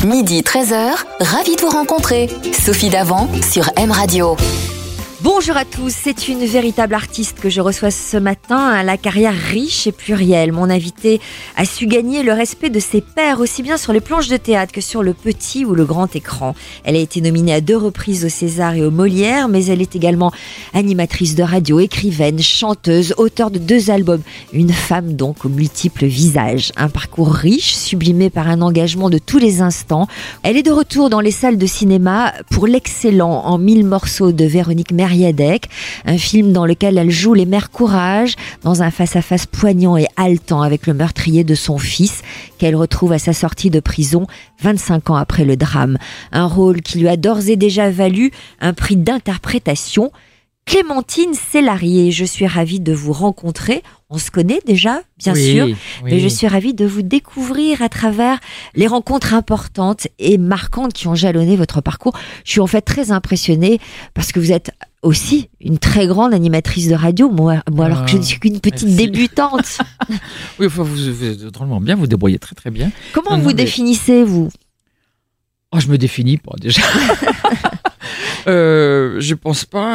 Midi 13h, ravi de vous rencontrer. Sophie Davant sur M Radio. Bonjour à tous, c'est une véritable artiste que je reçois ce matin à la carrière riche et plurielle. Mon invitée a su gagner le respect de ses pairs aussi bien sur les planches de théâtre que sur le petit ou le grand écran. Elle a été nominée à 2 reprises au César et au Molière, mais elle est également animatrice de radio, écrivaine, chanteuse, auteure de 2 albums. Une femme donc aux multiples visages. Un parcours riche, sublimé par un engagement de tous les instants. Elle est de retour dans les salles de cinéma pour l'excellent En 1000 morceaux de Véronique Mériadec, un film dans lequel elle joue les mères courage dans un face-à-face poignant et haletant avec le meurtrier de son fils qu'elle retrouve à sa sortie de prison 25 ans après le drame. Un rôle qui lui a d'ores et déjà valu un prix d'interprétation. Clémentine Célarié, je suis ravie de vous rencontrer. On se connaît déjà, bien sûr, mais je suis ravie de vous découvrir à travers les rencontres importantes et marquantes qui ont jalonné votre parcours. Je suis en fait très impressionnée parce que vous êtes aussi une très grande animatrice de radio, moi alors que je ne suis qu'une petite débutante. Oui, enfin, vous êtes drôlement bien, vous débrouillez très très bien. Comment vous définissez, vous ? Oh, je me définis pas déjà. Je pense pas.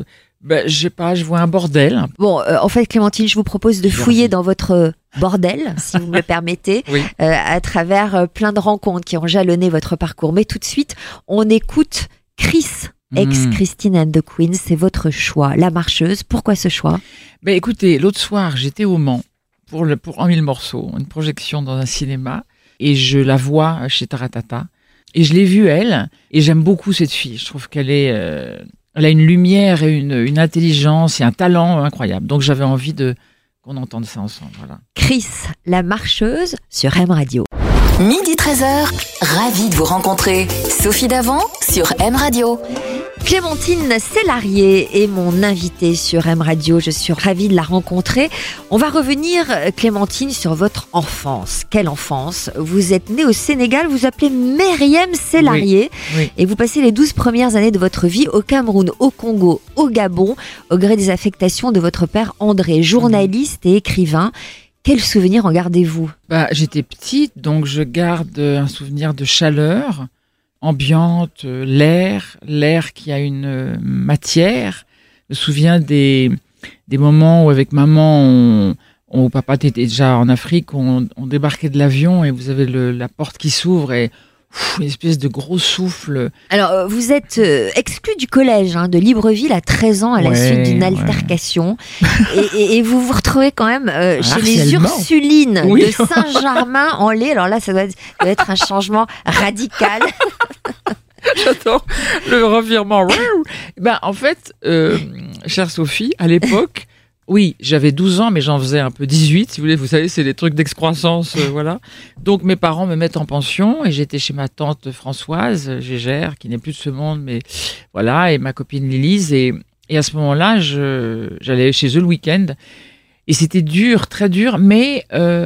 Je sais pas, je vois un bordel. Bon, en fait, Clémentine, je vous propose de fouiller dans votre bordel, si vous me le permettez, à travers plein de rencontres qui ont jalonné votre parcours. Mais tout de suite, on écoute Chris, ex-Christine and the Queens. C'est votre choix, La Marcheuse. Pourquoi ce choix ? Écoutez, l'autre soir, j'étais au Mans pour En 1000 morceaux, une projection dans un cinéma, et je la vois chez Taratata. Et je l'ai vue, elle, et j'aime beaucoup cette fille. Je trouve qu'elle elle a une lumière et une intelligence et un talent incroyable. Donc j'avais envie qu'on entende ça ensemble. Voilà. Chris, La Marcheuse, sur M Radio. Midi 13h, ravi de vous rencontrer. Sophie Davant sur M Radio. Clémentine Célarié est mon invitée sur M Radio. Je suis ravie de la rencontrer. On va revenir, Clémentine, sur votre enfance. Quelle enfance ? Vous êtes née au Sénégal, vous appelez Myriam Célarié. Oui. Et vous passez les 12 premières années de votre vie au Cameroun, au Congo, au Gabon, au gré des affectations de votre père André, journaliste et écrivain. Quel souvenir en gardez-vous ? J'étais petite, donc je garde un souvenir de chaleur ambiante, l'air qui a une matière. Je me souviens des moments où avec maman, papa était déjà en Afrique, on débarquait de l'avion et vous avez la porte qui s'ouvre et une espèce de gros souffle. Alors, vous êtes exclu du collège de Libreville à 13 ans à la suite d'une altercation. Et vous vous retrouvez quand même chez les Ursulines de Saint-Germain-en-Laye. Alors là, ça doit être un changement radical. J'adore le revirement. En fait, chère Sophie, à l'époque, oui, j'avais 12 ans, mais j'en faisais un peu 18, si vous voulez. Vous savez, c'est des trucs d'excroissance, voilà. Donc, mes parents me mettent en pension et j'étais chez ma tante Françoise Gégère, qui n'est plus de ce monde, mais voilà, et ma copine Lilise. Et à ce moment-là, j'allais chez eux le week-end. Et c'était dur, très dur, mais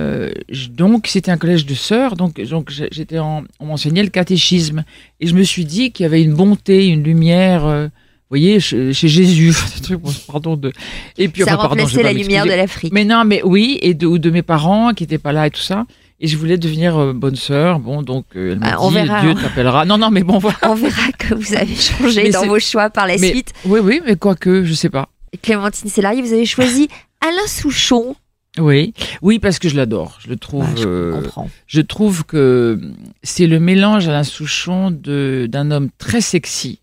donc c'était un collège de sœurs, donc on m'enseignait le catéchisme. Et je me suis dit qu'il y avait une bonté, une lumière... vous voyez, chez Jésus, des trucs, et puis ça remplaçait la lumière de l'Afrique. Mais non, mais oui, et de mes parents qui n'étaient pas là et tout ça. Et je voulais devenir bonne sœur. Bon, donc elle m'a dit, Dieu t'appellera. Non, mais bon, voilà. On verra que vous avez changé dans vos choix par la suite. Oui, mais quoique, je sais pas. Clémentine Célarié, vous avez choisi Alain Souchon. Oui, parce que je l'adore. Je le trouve. Je comprends. Je trouve que c'est le mélange Alain Souchon d'un homme très sexy.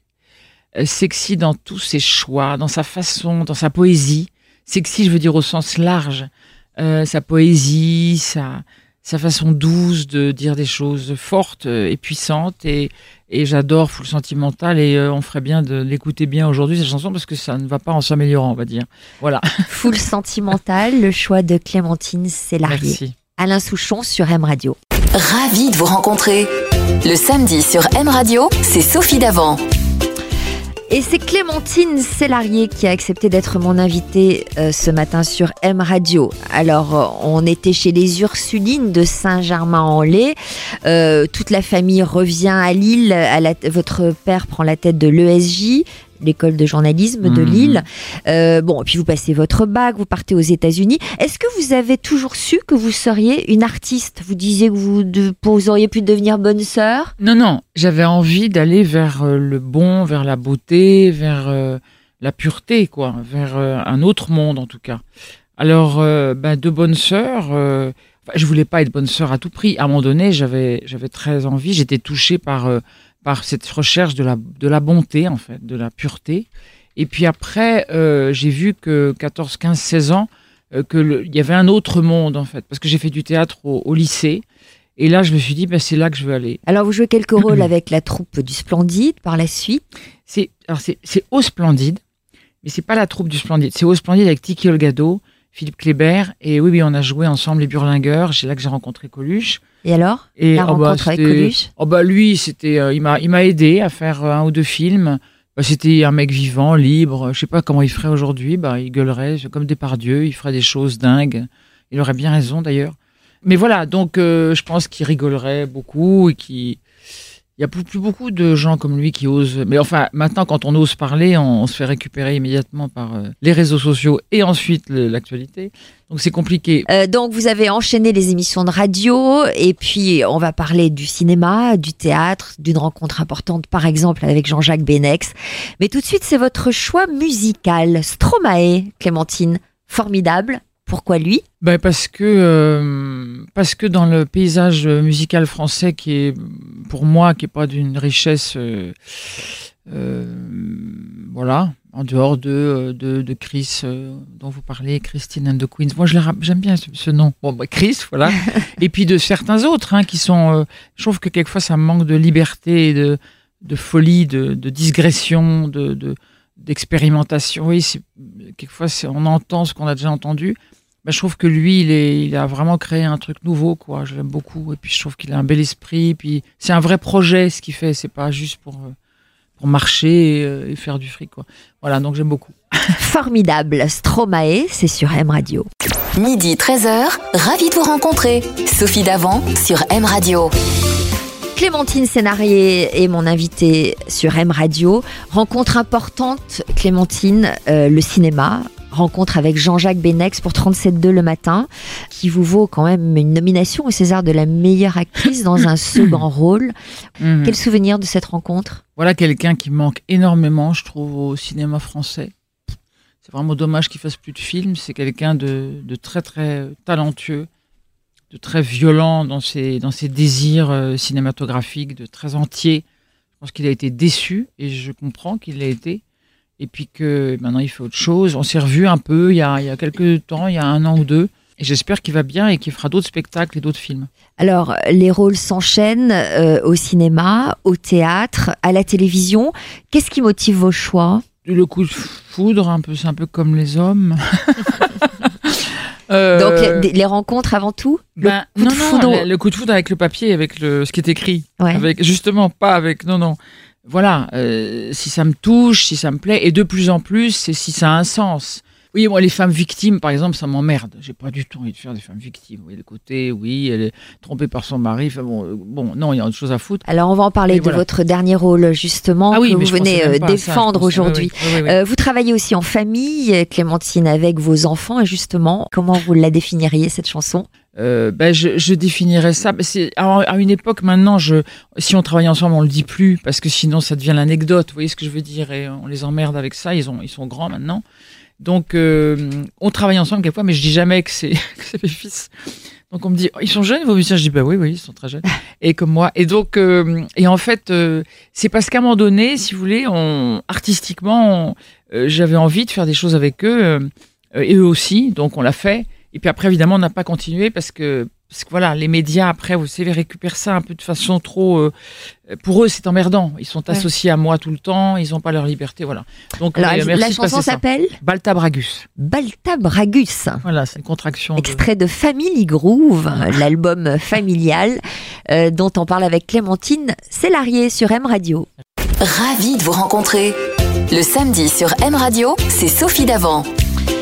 Sexy dans tous ses choix, dans sa façon, dans sa poésie. Sexy, je veux dire au sens large. Sa poésie, sa façon douce de dire des choses fortes et puissantes. Et j'adore Full Sentimental et on ferait bien de l'écouter bien aujourd'hui, cette chanson, parce que ça ne va pas en s'améliorant, on va dire. Voilà. Full Sentimental, le choix de Clémentine Célarié. Merci. Alain Souchon sur M Radio. Ravi de vous rencontrer. Le samedi sur M Radio, c'est Sophie Davant. Et c'est Clémentine Célarié qui a accepté d'être mon invitée ce matin sur M Radio. Alors, on était chez les Ursulines de Saint-Germain-en-Laye. Toute la famille revient à Lille. Votre père prend la tête de l'ESJ. l'école de journalisme de Lille. Et puis vous passez votre bac, vous partez aux États-Unis. Est-ce que vous avez toujours su que vous seriez une artiste ? Vous disiez que vous auriez pu devenir bonne sœur ? Non, j'avais envie d'aller vers le bon, vers la beauté, vers la pureté, quoi, vers un autre monde en tout cas. Alors, de bonne sœur, je voulais pas être bonne sœur à tout prix. À un moment donné, j'avais très envie, j'étais touchée par cette recherche de la bonté, en fait, de la pureté. Et puis après, j'ai vu que 14, 15, 16 ans, il y avait un autre monde, en fait, parce que j'ai fait du théâtre au lycée. Et là, je me suis dit, c'est là que je veux aller. Alors, vous jouez quelques rôles avec la troupe du Splendide par la suite. C'est au Splendide, mais c'est pas la troupe du Splendide. C'est au Splendide avec Tiki Olgado, Philippe Kléber. Et oui, on a joué ensemble les Burlingueurs. C'est là que j'ai rencontré Coluche. Et alors, la rencontre avec Coluche ? Lui, c'était, il m'a aidé à faire 1 ou 2 films. C'était un mec vivant, libre. Je sais pas comment il ferait aujourd'hui. Il gueulerait comme Depardieu. Il ferait des choses dingues. Il aurait bien raison d'ailleurs. Mais voilà, donc je pense qu'il rigolerait beaucoup et il y a plus beaucoup de gens comme lui qui osent. Mais enfin, maintenant, quand on ose parler, on se fait récupérer immédiatement par les réseaux sociaux et ensuite l'actualité. Donc c'est compliqué. Donc vous avez enchaîné les émissions de radio et puis on va parler du cinéma, du théâtre, d'une rencontre importante par exemple avec Jean-Jacques Benex. Mais tout de suite, c'est votre choix musical. Stromae, Clémentine, formidable. Pourquoi lui ? Parce que dans le paysage musical français qui est, pour moi, qui est pas d'une richesse, en dehors de Chris, dont vous parlez, Christine and the Queens. Moi, j'aime bien ce nom. Chris, voilà. Et puis de certains autres, qui sont, je trouve que quelquefois ça manque de liberté, de folie, de digression, d'expérimentation. Oui, quelquefois on entend ce qu'on a déjà entendu. Je trouve que lui, il a vraiment créé un truc nouveau, quoi. Je l'aime beaucoup. Et puis, je trouve qu'il a un bel esprit. Puis, c'est un vrai projet, ce qu'il fait. C'est pas juste pour marcher et faire du fric, quoi. Voilà, donc j'aime beaucoup. Formidable. Stromae, c'est sur M Radio. Midi 13h, ravi de vous rencontrer. Sophie Davant sur M Radio. Clémentine Sénarié est mon invitée sur M Radio. Rencontre importante, Clémentine, le cinéma. Rencontre avec Jean-Jacques Benex pour 37.2 le matin, qui vous vaut quand même une nomination au César de la meilleure actrice dans un second rôle. Quel souvenir de cette rencontre ? Voilà quelqu'un qui manque énormément, je trouve, au cinéma français. C'est vraiment dommage qu'il fasse plus de films. C'est quelqu'un de très très talentueux, de très violent dans ses désirs cinématographiques, de très entier. Je pense qu'il a été déçu et je comprends qu'il l'a été. Et puis que maintenant il fait autre chose. On s'est revus un peu il y a quelques temps, il y a 1 an ou 2. Et j'espère qu'il va bien et qu'il fera d'autres spectacles et d'autres films. Alors, les rôles s'enchaînent au cinéma, au théâtre, à la télévision. Qu'est-ce qui motive vos choix ? Le coup de foudre, c'est un peu comme les hommes. Donc, les rencontres avant tout ? Le coup de foudre avec le papier, avec ce qui est écrit. Ouais. Avec, justement, pas avec... Non. Voilà, si ça me touche, si ça me plaît, et de plus en plus, c'est si ça a un sens. Oui, moi, les femmes victimes, par exemple, ça m'emmerde. J'ai pas du tout envie de faire des femmes victimes. Oui, le côté, elle est trompée par son mari. Enfin, non, il y a autre chose à foutre. Alors, on va en parler de votre dernier rôle, justement, que vous venez défendre aujourd'hui. Oui. Vous travaillez aussi en famille, Clémentine, avec vos enfants. Et justement, comment vous la définiriez, cette chanson ? Je définirais ça. C'est à une époque maintenant, si on travaille ensemble, on le dit plus parce que sinon ça devient l'anecdote. Vous voyez ce que je veux dire ? Et on les emmerde avec ça. Ils sont grands maintenant, donc on travaille ensemble quelquefois, mais je dis jamais que c'est mes fils. Donc on me dit ils sont jeunes vos musiciens. Je dis oui, ils sont très jeunes et comme moi. Et donc en fait c'est parce qu'à un moment donné, si vous voulez, artistiquement j'avais envie de faire des choses avec eux et eux aussi. Donc on l'a fait. Et puis après, évidemment, on n'a pas continué parce que voilà, les médias, après, vous savez, récupèrent ça un peu de façon trop... pour eux, c'est emmerdant. Ils sont associés à moi tout le temps. Ils n'ont pas leur liberté, voilà. Donc, alors, la chanson s'appelle Balta Bragus. Balta Bragus. Voilà, c'est une contraction. Extrait de Family Groove, l'album familial dont on parle avec Clémentine Sénarié sur M Radio. Ravi de vous rencontrer. Le samedi sur M Radio, c'est Sophie Davant.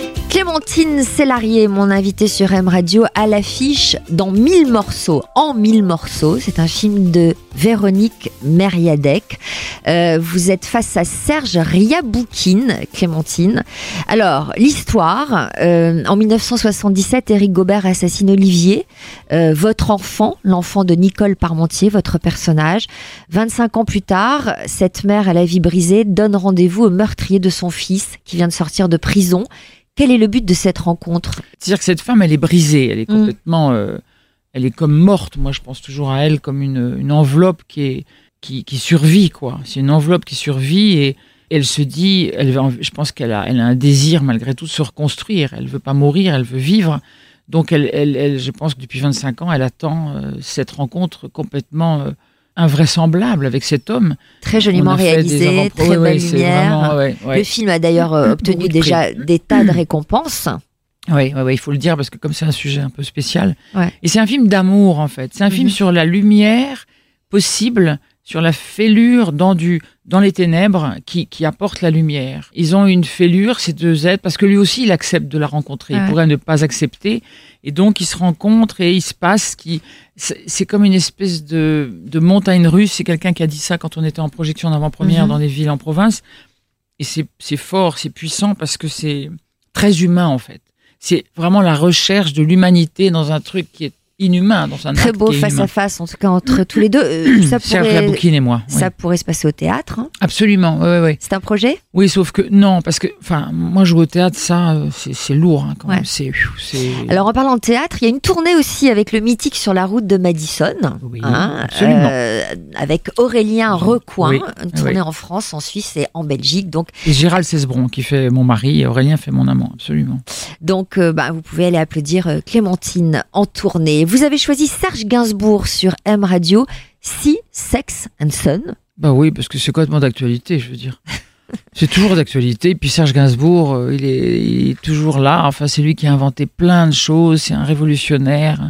Clémentine Sélarié, mon invitée sur M Radio, à l'affiche dans 1000 morceaux. En 1000 morceaux, c'est un film de Véronique Mériadec. Vous êtes face à Serge Riaboukine, Clémentine. Alors, l'histoire, en 1977, Éric Gaubert assassine Olivier, votre enfant, l'enfant de Nicole Parmentier, votre personnage. 25 ans plus tard, cette mère à la vie brisée donne rendez-vous au meurtrier de son fils qui vient de sortir de prison. Quel est le but de cette rencontre ? C'est-à-dire que cette femme, elle est brisée, elle est complètement... elle est comme morte. Moi, je pense toujours à elle comme une enveloppe qui survit, quoi. C'est une enveloppe qui survit et elle se dit... je pense qu'elle a un désir, malgré tout, de se reconstruire. Elle ne veut pas mourir, elle veut vivre. Donc, elle, je pense que depuis 25 ans, elle attend cette rencontre complètement... invraisemblable avec cet homme. Très joliment réalisé, très belle lumière. Vraiment, Le film a d'ailleurs obtenu déjà des tas de récompenses. Oui, il faut le dire parce que comme c'est un sujet un peu spécial. Ouais. Et c'est un film d'amour en fait. C'est un film sur la lumière possible, sur la fêlure dans les ténèbres qui apporte la lumière. Ils ont une fêlure, ces deux êtres, parce que lui aussi il accepte de la rencontrer. Il pourrait ne pas accepter. Et donc ils se rencontrent et il se passe c'est comme une espèce de montagne russe. C'est quelqu'un qui a dit ça quand on était en projection d'avant-première dans des villes en province. Et c'est fort, c'est puissant parce que c'est très humain en fait. C'est vraiment la recherche de l'humanité dans un truc qui est inhumain, dans un très acte beau qui est face inhumain. à face, en tout cas entre tous les deux. Serge Riaboukine et moi. Ça pourrait se passer au théâtre. Hein. Absolument, oui. C'est un projet ? Oui, sauf que non, parce que, moi, jouer au théâtre, ça, c'est lourd, hein, quand même. C'est... Alors, en parlant de théâtre, il y a une tournée aussi avec le mythique Sur la route de Madison. Oui, absolument. Avec Aurélien Recoin, une tournée oui. en France, en Suisse et en Belgique. Donc, et Gérald Cesbron, qui fait mon mari, et Aurélien fait mon amant, absolument. Donc, vous pouvez aller applaudir Clémentine en tournée. Vous avez choisi Serge Gainsbourg sur M Radio, Sea, Sex and Son. Bah oui, parce que c'est complètement d'actualité, je veux dire. C'est toujours d'actualité. Et puis Serge Gainsbourg, il est toujours là. Enfin, c'est lui qui a inventé plein de choses. C'est un révolutionnaire,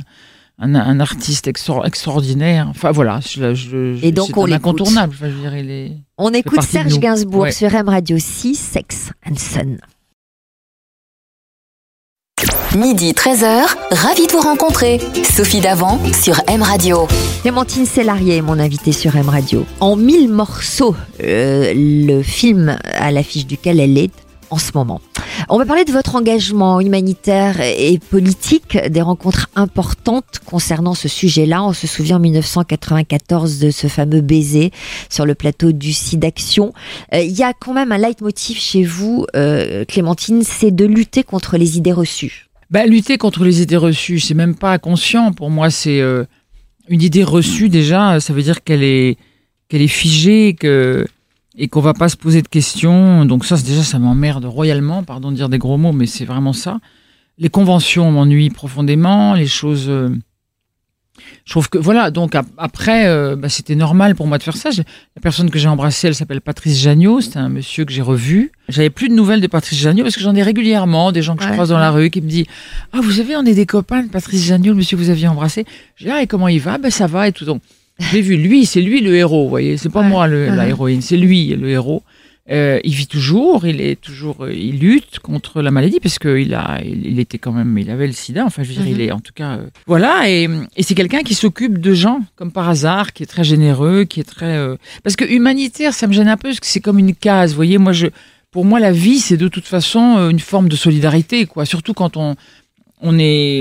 un artiste extraordinaire. Enfin voilà, et donc c'est on un l'écoute. incontournable. Enfin, je veux dire, on écoute Serge Gainsbourg ouais. sur M Radio, Sea, Sex and Son. Midi 13h, ravi de vous rencontrer. Sophie Davant sur M Radio. Clémentine Sélarié est mon invitée sur M Radio. En 1000 morceaux, le film à l'affiche duquel elle est en ce moment. On va parler de votre engagement humanitaire et politique, des rencontres importantes concernant ce sujet-là. On se souvient en 1994 de ce fameux baiser sur le plateau du SIDAction. Il y a quand même un leitmotiv chez vous, Clémentine, c'est de lutter contre les idées reçues. Lutter contre les idées reçues, c'est même pas conscient. Pour moi, c'est une idée reçue déjà. Ça veut dire qu'elle est figée, et qu'on va pas se poser de questions. Donc ça m'emmerde royalement. Pardon de dire des gros mots, mais c'est vraiment ça. Les conventions m'ennuient profondément. Les choses. Je trouve que voilà. Donc après, c'était normal pour moi de faire ça. La personne que j'ai embrassée, elle s'appelle Patrice Jagneau. C'était un monsieur que j'ai revu. J'avais plus de nouvelles de Patrice Jagneau parce que j'en ai régulièrement des gens que je croise dans la rue qui me disent « Ah, vous savez, on est des copains de Patrice Jagneau, le monsieur que vous aviez embrassé. » Je dis « Ah, et comment il va ? » « Ça va et tout. » Donc, j'ai vu, c'est lui le héros, vous voyez. C'est pas moi la héroïne, c'est lui le héros. Il vit toujours, il lutte contre la maladie parce que il était quand même, il avait le sida. Enfin, je veux dire, il est en tout cas, voilà. Et c'est quelqu'un qui s'occupe de gens comme par hasard, qui est très généreux, qui est très, parce que humanitaire, ça me gêne un peu parce que c'est comme une case. Vous voyez, pour moi, la vie, c'est de toute façon une forme de solidarité, quoi. Surtout quand on est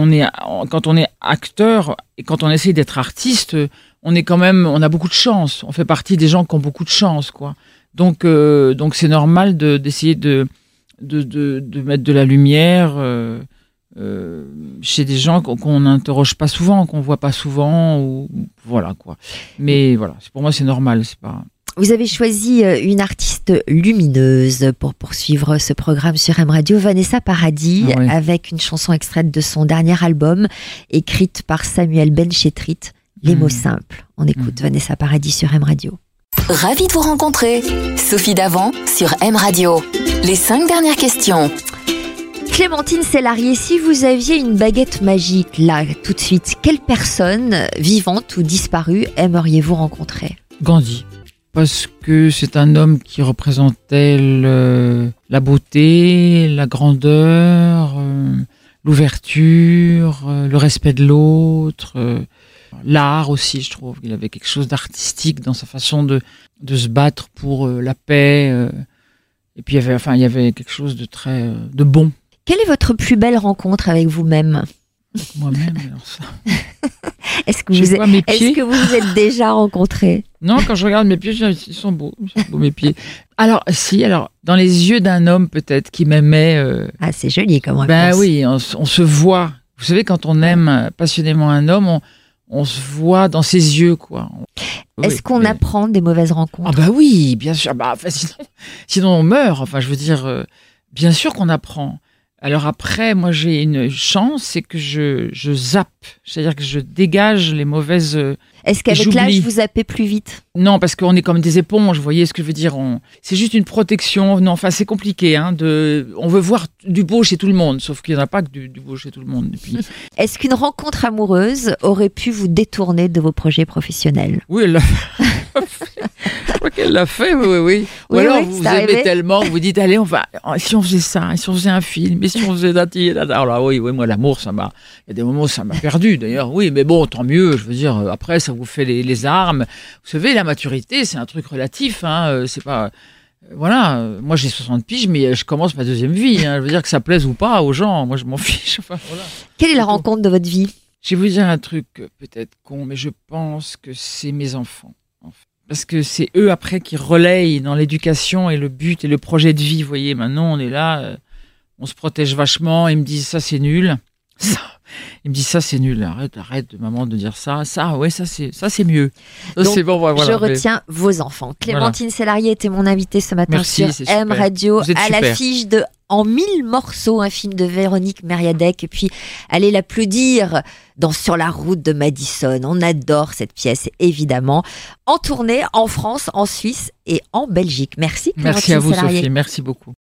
acteur et quand on essaie d'être artiste, on a beaucoup de chance. On fait partie des gens qui ont beaucoup de chance, quoi. Donc c'est normal d'essayer de mettre de la lumière chez des gens qu'on n'interroge pas souvent, qu'on voit pas souvent, ou voilà quoi. Mais voilà, pour moi c'est normal, c'est pas. Vous avez choisi une artiste lumineuse pour poursuivre ce programme sur M Radio, Vanessa Paradis, avec une chanson extraite de son dernier album, écrite par Samuel Benchetrit, Les mots simples. On écoute Vanessa Paradis sur M Radio. Ravi de vous rencontrer. Sophie Davant sur M Radio. Les 5 dernières questions. Clémentine Sélarié, si vous aviez une baguette magique, là, tout de suite, quelle personne, vivante ou disparue, aimeriez-vous rencontrer ? Gandhi. Parce que c'est un homme qui représentait la beauté, la grandeur, l'ouverture, le respect de l'autre, l'art aussi, je trouve. Il avait quelque chose d'artistique dans sa façon de se battre pour la paix. Et puis il y avait quelque chose de très de bon. Quelle est votre plus belle rencontre avec vous-même ? Moi-même, alors ça. Est-ce que vous vous êtes déjà rencontrés ? Non, quand je regarde mes pieds, ils sont beaux mes pieds. Alors, dans les yeux d'un homme peut-être qui m'aimait. Ah, c'est joli comme réponse. Ben oui, on se voit. Vous savez, quand on aime passionnément un homme, on se voit dans ses yeux, quoi. Est-ce qu'on apprend des mauvaises rencontres ? Ah bah oui, bien sûr. Sinon on meurt. Enfin, je veux dire, bien sûr qu'on apprend. Alors après, moi j'ai une chance, c'est que je zappe, c'est-à-dire que je dégage les mauvaises. Est-ce qu'avec l'âge vous zappez plus vite ? Non, parce qu'on est comme des éponges, vous voyez ce que je veux dire. C'est juste une protection. Non, enfin c'est compliqué. On veut voir du beau chez tout le monde, sauf qu'il n'y en a pas que du beau chez tout le monde. Et puis... Est-ce qu'une rencontre amoureuse aurait pu vous détourner de vos projets professionnels ? Oui, elle l'a fait. Je crois qu'elle l'a fait, oui. Ou alors vous aimez tellement, vous dites allez, si on faisait ça, si on faisait un film, et si on faisait alors oui, moi l'amour, il y a des moments où ça m'a perdu d'ailleurs, oui, mais bon, tant mieux, je veux dire, après ça vous fait les armes. Vous savez, la maturité, c'est un truc relatif, c'est pas... Voilà, moi j'ai 60 piges, mais je commence ma deuxième vie, je veux dire que ça plaise ou pas aux gens, moi je m'en fiche. Voilà. Quelle est la rencontre de votre vie ? Je vais vous dire un truc peut-être con, mais je pense que c'est mes enfants. Parce que c'est eux après qui relayent dans l'éducation et le but et le projet de vie. Vous voyez, maintenant on est là, on se protège vachement. Ils me disent ça c'est nul. Ils me disent ça c'est nul. Arrête maman de dire ça. Ça c'est mieux. Ça, donc, c'est bon, voilà, je retiens vos enfants. Clémentine Célarié était mon invitée ce matin. Merci, sur M Radio à l'affiche de En 1000 morceaux, un film de Véronique Mériadec. Et puis, allez l'applaudir dans Sur la route de Madison. On adore cette pièce, évidemment. En tournée en France, en Suisse et en Belgique. Merci, Clémentine Merci à vous, Célarié. Sophie. Merci beaucoup.